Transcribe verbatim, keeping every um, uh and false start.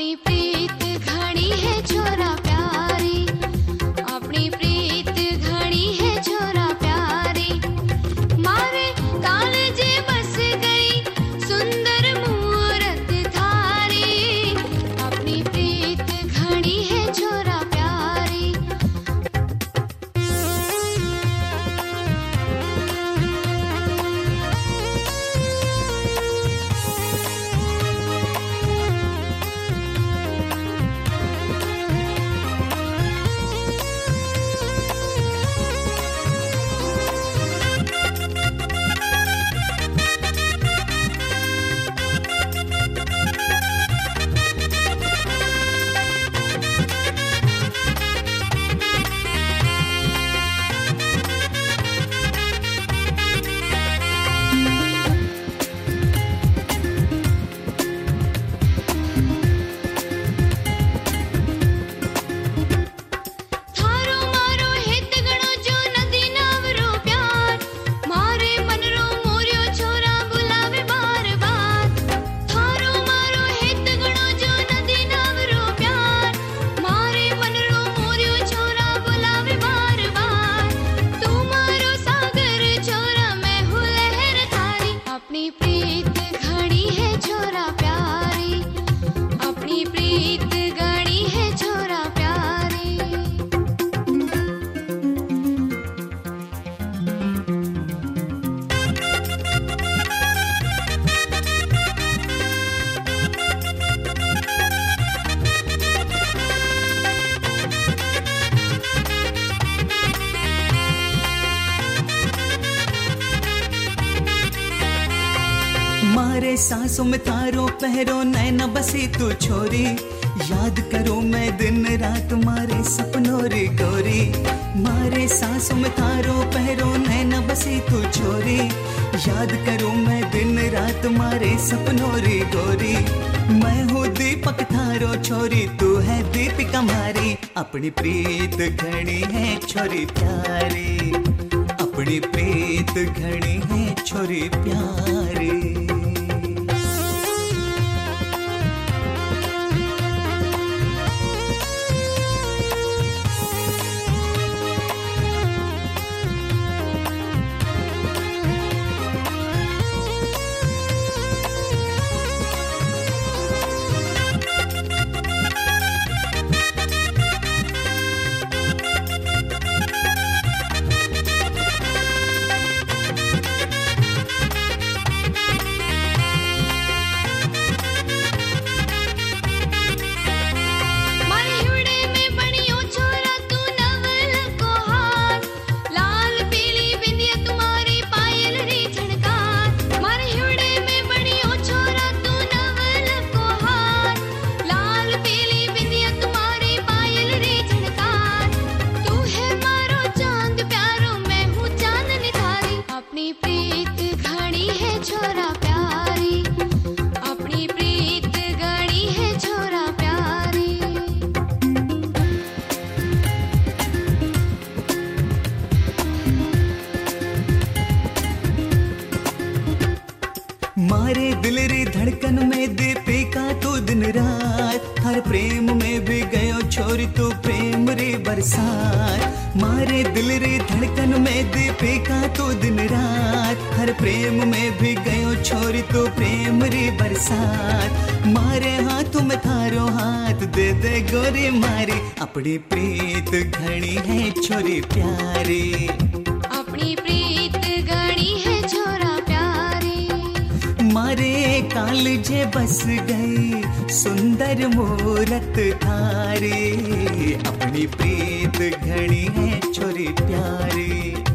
अपनी प्रीत घड़ी है छोरा प्यारी, अपनी प्रीत घड़ी है छोरा प्यारी। मारे कालजे बस गई सुंदर मूरत थारी, अपनी प्रीत घड़ी है छोरा प्यारी। अपनी प्रीत घड़ी है छोरा प्यारी, अपनी प्रीत घड़ी है छोरा प्यारी। मारे सांसों में तारो पहरो नैना बसी तू छोरी, याद करो मैं दिन रात मारे सपनों रे गोरी। मारे सांसों में तारो पहरो नैना बसी तू छोरी, याद करो मैं दिन रात मारे सपनों रे गोरी। मैं हूँ दीपक थारो छोरी, तू है दीपिका मारी, अपनी प्रीत घड़ी है छोरी प्यारी, अपनी प्रीत घड़ी है छोरी प्यारी। मारे दिल री धड़कन में दीपिका तू दिन रात, हर प्रेम में भी गयो छोरी तू प्रेम रे बरसात। मारे दिल री धड़कन में दीपिका तू दिन रात, हर प्रेम में भी गयो छोरी तू प्रेम रे बरसात। मारे हाथों में थारो हाथ दे दे गोरी मारी, अपनी प्रीत घड़ी है छोरी प्यारी, अपनी प्रीत घड़ी है छोरा प्यारी। मारे कालजे बस गई सुंदर मूरत थारी, अपनी प्रीत घड़ी है छोरी प्यारी।